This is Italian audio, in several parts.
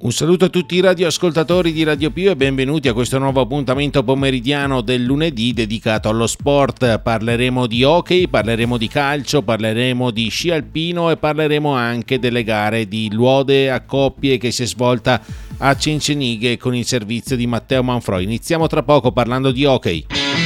Un saluto a tutti i radioascoltatori di Radio Pio e benvenuti a questo nuovo appuntamento pomeridiano del lunedì dedicato allo sport. Parleremo di hockey, parleremo di calcio, parleremo di sci alpino e parleremo anche delle gare di Luode a coppie che si è svolta a Cencenighe con il servizio di Matteo Manfroi. Iniziamo tra poco parlando di hockey.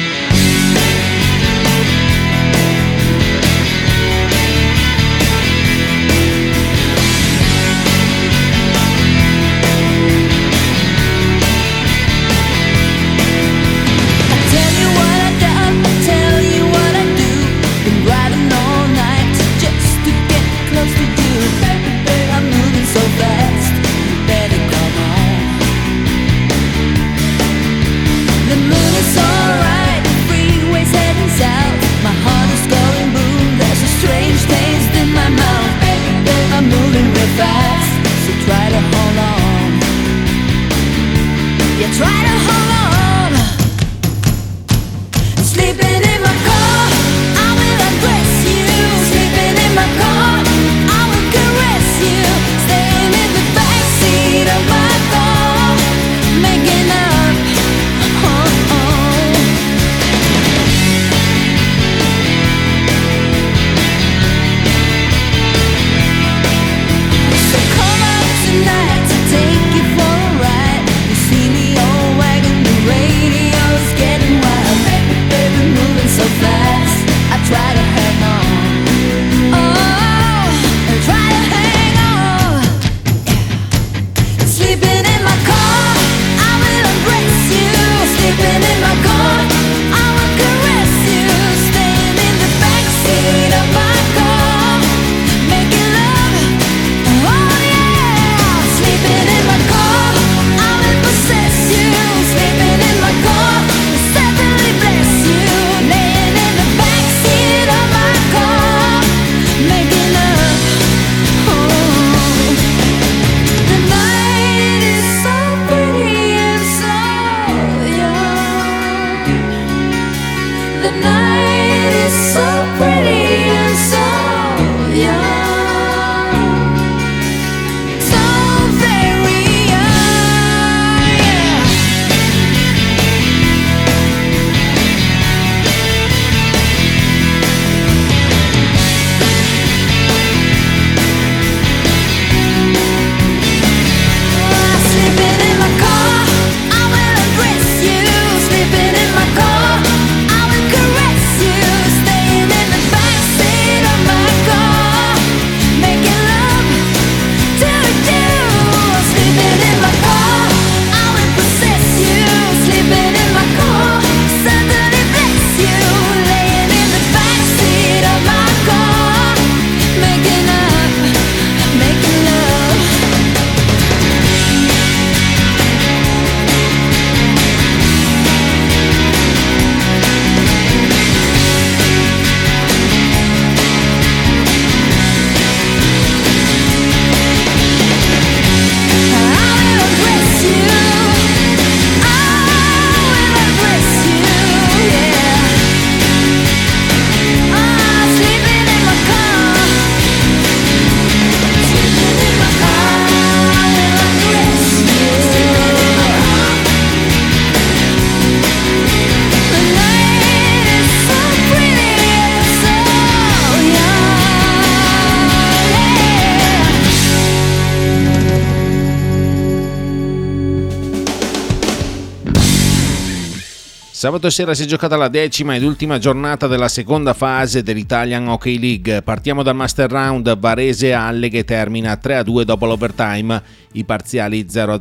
Sabato sera si è giocata la 10ª ed ultima giornata della seconda fase dell'Italian Hockey League. Partiamo dal Master Round. Varese Alle che termina 3-2 dopo l'overtime. I parziali 0-0,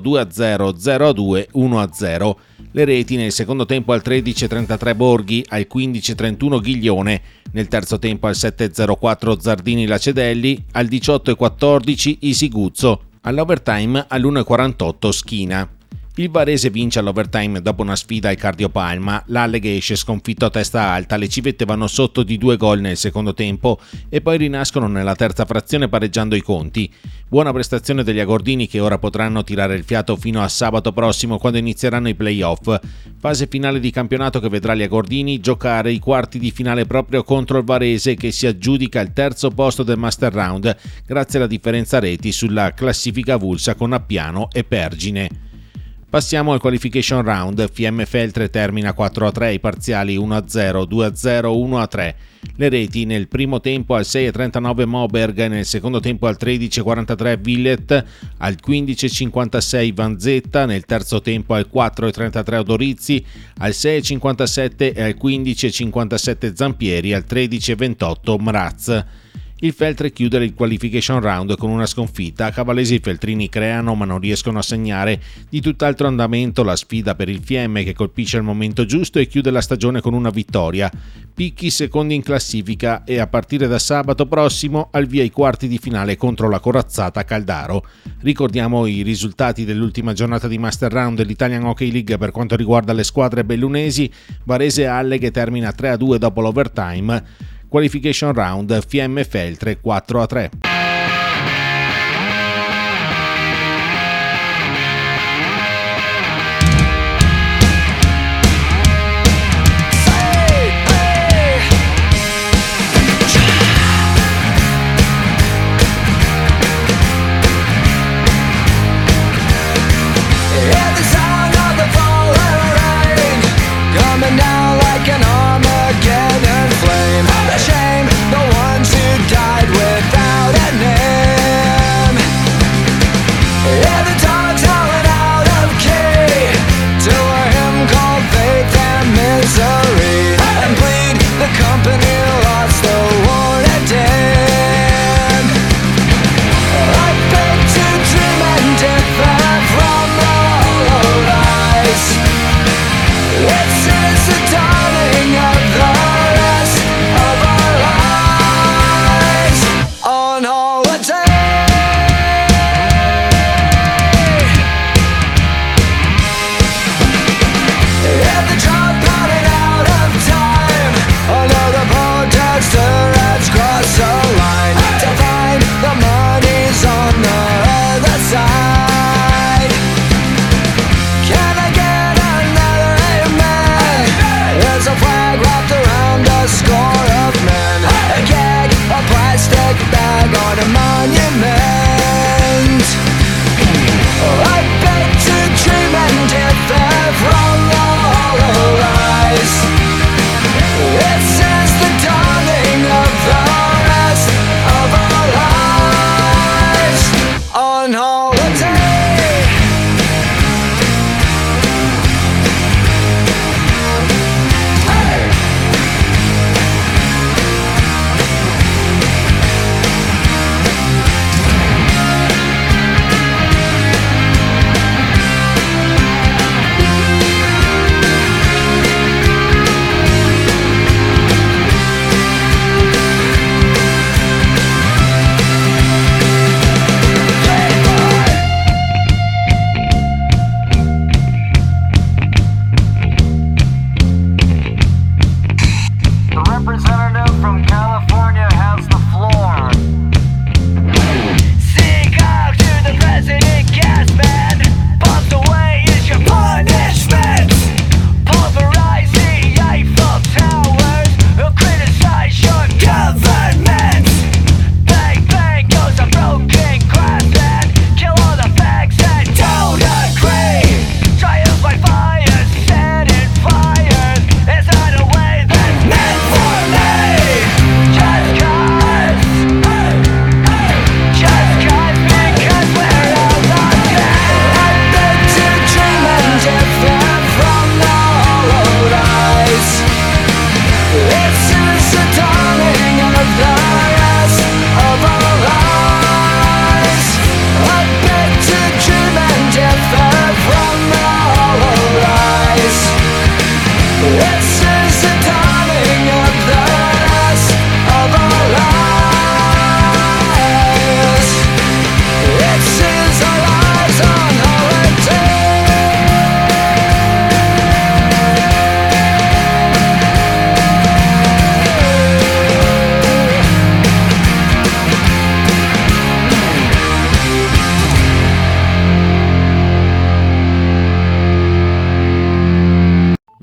2-0, 0-2, 1-0. Le reti nel secondo tempo al 13:33 Borghi, al 15:31 Ghiglione, nel terzo tempo al 7:04 Zardini Lacedelli, al 18:14 Isiguzzo, all'overtime all'1:48 Schina. Il Varese vince all'overtime dopo una sfida al cardiopalma, l'Alle che esce sconfitto a testa alta, le civette vanno sotto di 2 gol nel secondo tempo e poi rinascono nella terza frazione pareggiando i conti. Buona prestazione degli agordini che ora potranno tirare il fiato fino a sabato prossimo quando inizieranno i play-off. Fase finale di campionato che vedrà gli agordini giocare i quarti di finale proprio contro il Varese che si aggiudica il terzo posto del Master Round grazie alla differenza reti sulla classifica avulsa con Appiano e Pergine. Passiamo al qualification round. FM Feltre termina 4-3, i parziali 1-0, 2-0, 1-3. Le reti nel primo tempo al 6:39 Moberg, nel secondo tempo al 13:43 Villet, al 15:56 Vanzetta, nel terzo tempo al 4:33 Odorizzi, al 6:57 e al 15:57 Zampieri, al 13:28 Mraz. Il Feltre chiude il qualification round con una sconfitta. Cavallesi e Feltrini creano ma non riescono a segnare. Di tutt'altro andamento la sfida per il Fiemme che colpisce al momento giusto e chiude la stagione con una vittoria. Picchi secondi in classifica e a partire da sabato prossimo al via i quarti di finale contro la corazzata Caldaro. Ricordiamo i risultati dell'ultima giornata di Master Round dell'Italian Hockey League per quanto riguarda le squadre bellunesi. Varese Alle che termina 3-2 dopo l'overtime. Qualification round FM Feltre 4-3. Shame, the ones who died without a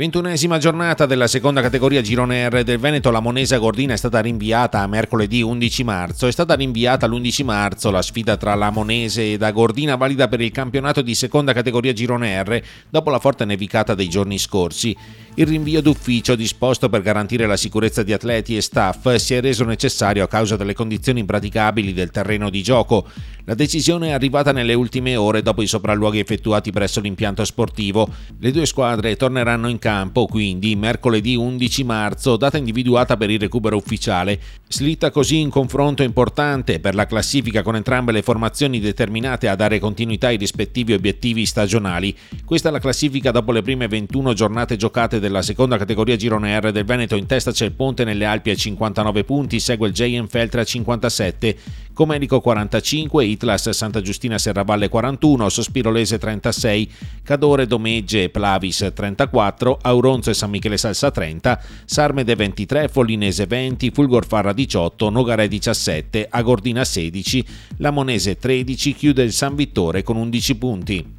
21esima giornata della seconda categoria Girone R del Veneto. La Monese a Gordina è stata rinviata a mercoledì 11 marzo. È stata rinviata l'11 marzo la sfida tra la Monese ed Gordina, valida per il campionato di seconda categoria Girone R, dopo la forte nevicata dei giorni scorsi. Il rinvio d'ufficio, disposto per garantire la sicurezza di atleti e staff, si è reso necessario a causa delle condizioni impraticabili del terreno di gioco. La decisione è arrivata nelle ultime ore dopo i sopralluoghi effettuati presso l'impianto sportivo. Le due squadre torneranno in campo quindi mercoledì 11 marzo, data individuata per il recupero ufficiale. Slitta così in confronto importante per la classifica, con entrambe le formazioni determinate a dare continuità ai rispettivi obiettivi stagionali. Questa è la classifica dopo le prime 21 giornate giocate della seconda categoria Girone R del Veneto. In testa c'è il Ponte nelle Alpi a 59 punti, segue il JM Feltre a 57, Comelico 45, Itlas Santa Giustina Serravalle 41, Sospirolese 36, Cadore, Domegge e Plavis 34, Auronzo e San Michele Salsa 30, Sarmede 23, Follinese 20, Fulgorfarra 18, Nogare 17, Agordina 16, Lamonese 13, chiude il San Vittore con 11 punti.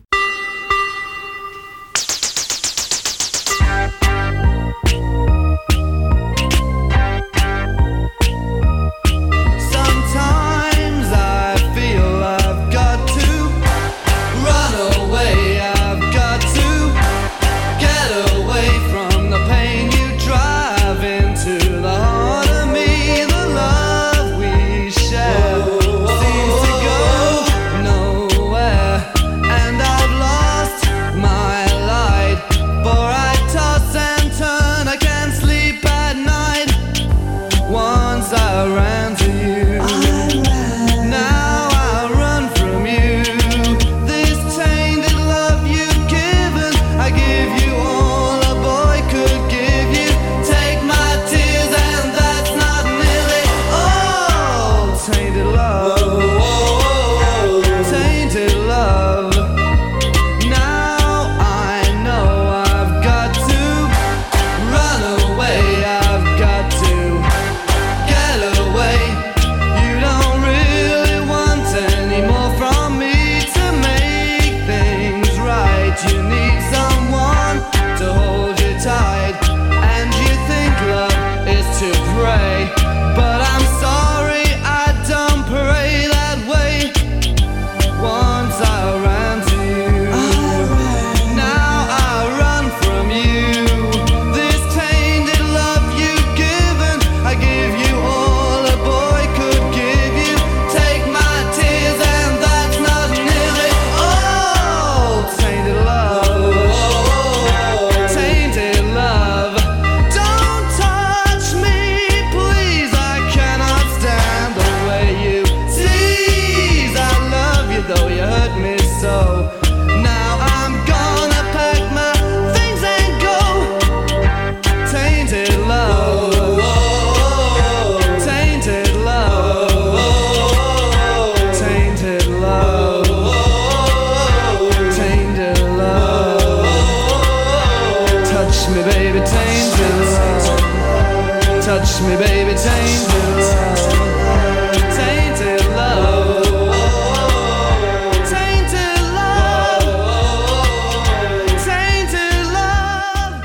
Touch me baby, tainted love, tainted love, tainted love, tainted love.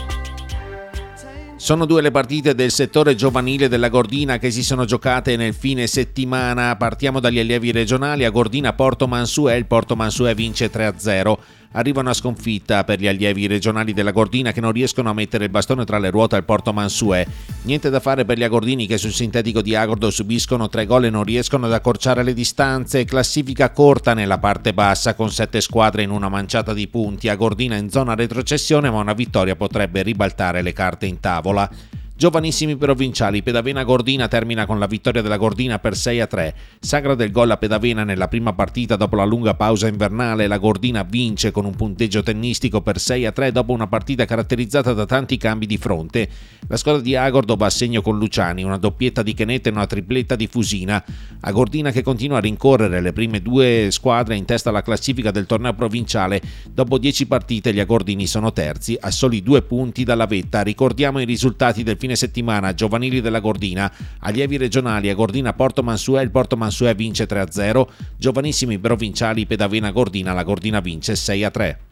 Sono due le partite del settore giovanile della Gordina che si sono giocate nel fine settimana. Partiamo dagli allievi regionali. A Gordina Porto Mansuè, il Porto Mansuè vince 3-0. Arriva una sconfitta per gli allievi regionali della Gordina che non riescono a mettere il bastone tra le ruote al Porto Mansuè. Niente da fare per gli agordini che sul sintetico di Agordo subiscono 3 gol e non riescono ad accorciare le distanze. Classifica corta nella parte bassa con 7 squadre in una manciata di punti. Agordina in zona retrocessione, ma una vittoria potrebbe ribaltare le carte in tavola. Giovanissimi provinciali, Pedavena Gordina termina con la vittoria della Gordina per 6-3. Sagra del gol a Pedavena nella prima partita dopo la lunga pausa invernale. La Gordina vince con un punteggio tennistico per 6-3 dopo una partita caratterizzata da tanti cambi di fronte. La squadra di Agordo va a segno con Luciani, una doppietta di Chenetta e una tripletta di Fusina. A Gordina che continua a rincorrere le prime due squadre in testa alla classifica del torneo provinciale. Dopo 10 partite gli agordini sono terzi a soli 2 punti dalla vetta. Ricordiamo i risultati del fine settimana giovanili della Gordina. Allievi regionali a Gordina Porto Mansuè, il Porto Mansuè vince 3-0. Giovanissimi provinciali Pedavena Gordina, la Gordina vince 6-3.